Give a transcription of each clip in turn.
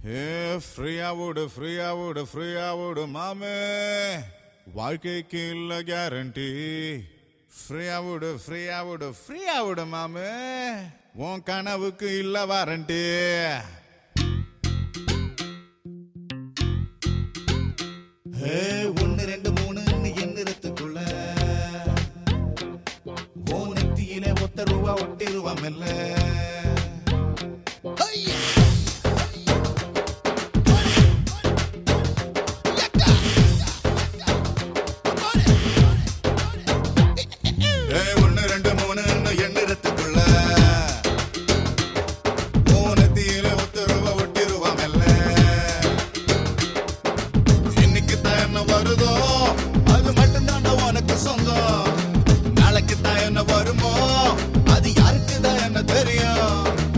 ஃப்ரீயா விடு மாமே, வாழ்க்கைக்கு இல்ல கேரண்டி. ஃப்ரீயா விடு மாமே, உன் கனவுக்கு இல்ல வாரண்டி. ஒன்னு ரெண்டு மூணு எந்திரத்துக்குள்ள ஓ நெத்தியில ஒத்த ரூபா ஒட்டிருவாம் இல்ல. ஒன்னு ரெண்டு மூணு எந்திரத்துக்குள்ள ஓ நெத்தியில ஒத்த ரூபா ஒட்டிருவாம் இல்ல. இன்னைக்கு தான் என்ன வருதோ அது மட்டும்தான் உனக்கு சொந்தம். நாளைக்கு தான் என்ன வருமோ அது யாருக்கு தான் என்ன தெரியும்.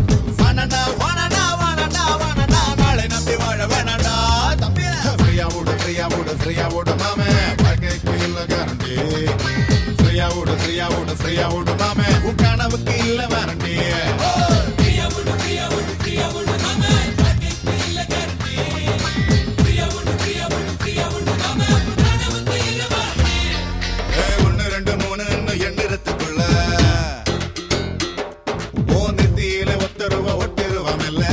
நாளை நம்பி வாழ வேணாடா தம்பி. ஃப்ரீயா விடு மாமே, வாழ்க்கைக்கு இல்ல கேரண்டி. ஃப்ரீயா விடு மாமே, உன் கனவுக்கு இல்ல வாரண்டி. ஒன்னு ரெண்டு மூணு எண்ணிறத்துக்குள்ள ஓ நெத்தியில ஒத்த ரூபா ஒட்டிருவாம் இல்ல.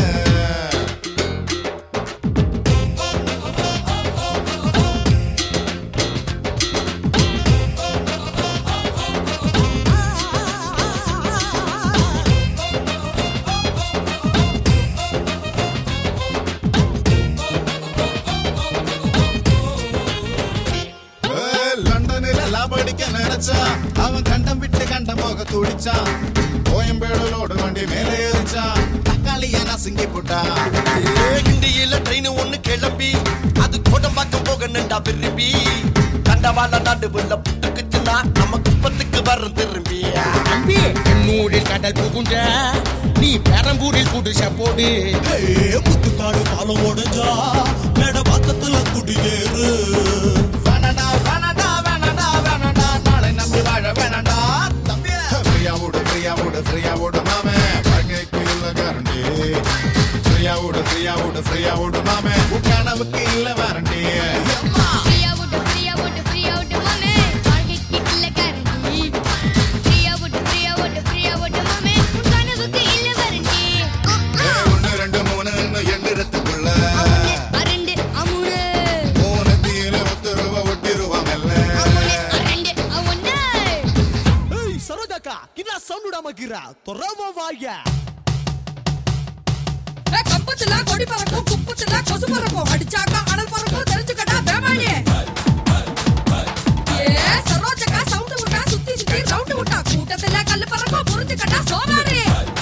லண்டனில லாபடிக்க நினைச்சான், அவன் கண்டம் விட்டு கண்டம் போக துடிச்சான். கோயம்பேடலோடு வண்டி மேலே ஏறிச்சான், தக்காளிய நசுங்கி போட்டான். இந்தியில ட்ரெயின் ஒண்ணு கிளம்பி அது கோடம்பாக்கம் போக நின்றா விரும்பி. கண்டவாள நடுவுல புட்டுக்குச்சுன்னா நம்ம குப்பத்துக்கு வரும் திரும்பி. தம்பி என்னூரில் கடல் புகுண்ட நீ பெரம்பூரில் குடிசை போடு. முத்துக்காடு பாலம் ஓடுஞ்சா மேட பக்கத்துல குடியேறு. நாளை நம்பி வாழ வேணாண்டா தம்பி. ஃப்ரீயா விடு மாமே, வாழ்க்கைக்கு இல்ல கேரண்டி. ஃப்ரீயா விடு மாமே, உன் கனவுக்கு இல்ல வாரண்டி. ஃப்ரீயா விட்டு மாமே, வாழ்க்கைக்கு இல்ல கேரண்டி. ஃப்ரீயா விட்டு மாமே, உன் கனவுக்கு இல்ல வாரண்டி. ஒன்னு ரெண்டு மூணு எண்ணிறத்துக்குள்ள அரண்டு அமுனு நெத்தியில ஒத்த ரூபா ஒட்டிருவாம் இல்ல. அரண்டு அவனே. ஏய் சரோஜாக்கா கின்னா சவுண்ட் விடாமக்கிறா தொரவ வாயா. கம்பத்துல கொடி பறக்கும், குப்பத்துல கொசு பறக்கும், அடிச்சாக்கா அனல் பறக்கும், தெரிஞ்சுக்கடா பேமானி. சரோஜக்கா சவுண்ட் விட்டா சுத்தி சுத்தி ரவுண்ட் விட்டா, கூட்டத்துல கல்லு பறக்கும், புரிஞ்சுக்கடா சோமாரி.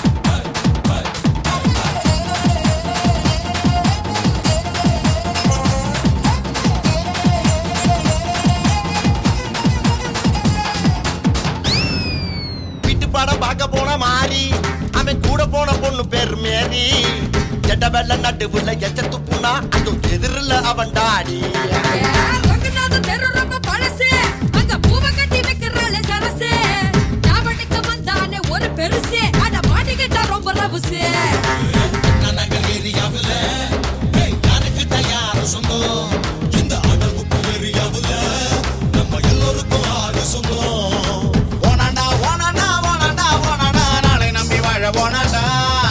வீட்டு படம் பார்க்க போன மாறி அவன் கூட போன பொண்ணு பேர் மேரி. ஜெட்ட வெள்ள நடுவுல எச்ச துப்புனா அது எதிரில் அவன் டாடி. ரங்கநாத தெரு ரொம்ப பழசு, அங்க பூவை கட்டி வைக்கிறாளே சரசு. ஞாபகத்துக்கு வந்தானே ஒரு பெருசு, அட மாட்டிக்கிட்டா ரொம்ப ரவுசு. நகர் ஏரியாவுல யாருக்கு தயார சொந்தம். இந்த அடவுக்கு ஏரியாவுல நம்ம எல்லோருக்கும் ஆறு சொந்தம். நாளை நம்பி வாழ போனாண்டா.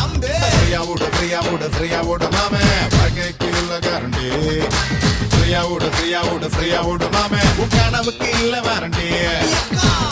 ஃப்ரீயா விடு மாமே, வாழ்க்கைக்கு இல்ல கேரண்டி. ஃப்ரீயா விடு மாமே, உன் கனவுக்கு இல்ல வாரண்டி.